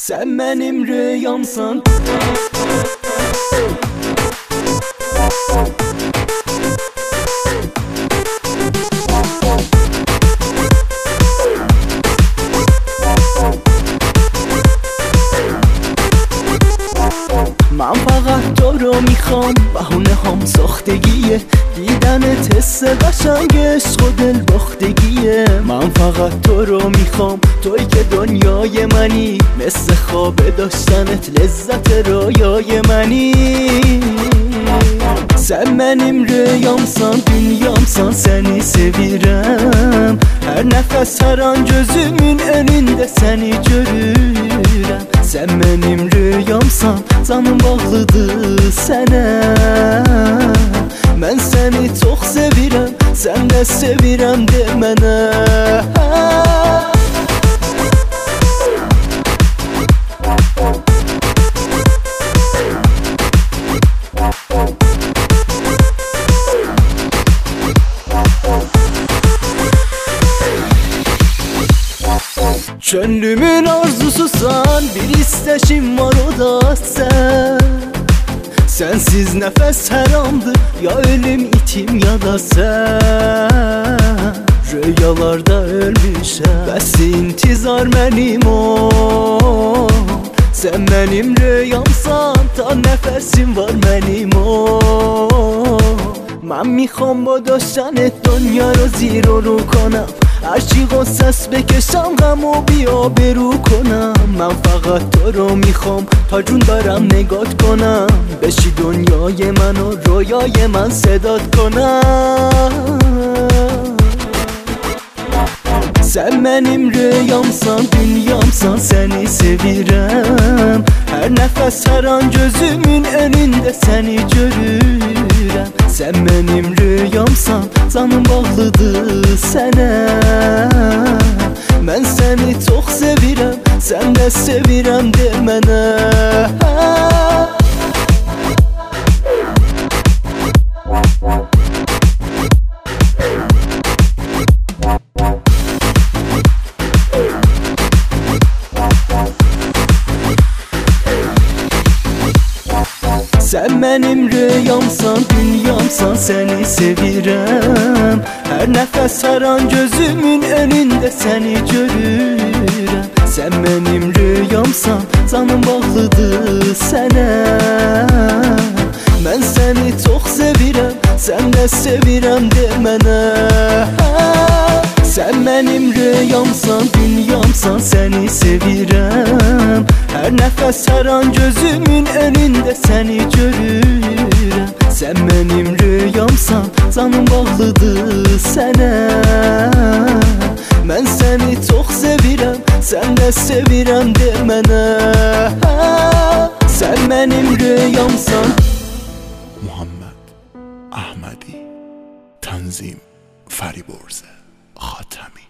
Sen benim rüyamsan. من فقط تو رو میخوام، بهونه هم ساختگیه، دیدنت حس قشنگ عشق و دل باختگیه. من فقط تو رو میخوام، توی که دنیای منی، مثل خواب داشتنت لذت رویای منی. Sen benim rüyamsan, dünyamsan, seni sevirəm. Her nefes, her an gözümün önünde seni görürəm. Sen benim rüyamsan, canım bağlıdır sənə. Mən səni çox sevirəm, sən də sevirəm de mənə. Gönlümün arzususan, bir isteşim var, o da sen. Sensiz nefes haramdır, ya ölüm itim ya da sen. Rüyalarda ölmüşəm, bəs intizar mənim o. Sen benim rüyamsan, ta nefesim var mənim o. من میخوام با داشتنت دنیا رو زیر و رو کنم، هرچی غصص بکشم غم و بیا برو کنم. من فقط تو رو میخوام، تا جون دارم نگات کنم، بشی دنیای من و رویای من صدات کنم. Sen benim rüyamsan, dünyamsan, seni sevirəm. Her nefes, her an gözümün önünde seni görürəm. Sen benim rüyamsan, canım bağlıdır sənə. Mən səni çox sevirəm, sən də sevirəm de mənə. Sen benim rüyamsan, dünyamsan, seni sevirəm. Her nefes, her an gözümün önünde seni görürəm. Sen benim rüyamsan, canım bağlıdır sənə. Mən səni çox sevirəm, sən də sevirəm de mənə. Sen benim rüyamsan, dünyamsan, seni sevirəm. Her nefes, her an gözümün önünde seni görürəm. Sen benim rüyamsan, canım bağlıdır sənə. Mən səni çox sevirəm, sən də sevirəm de mənə. Sen benim rüyamsan. محمد احمدی، تنظیم فریبرز خاتمی.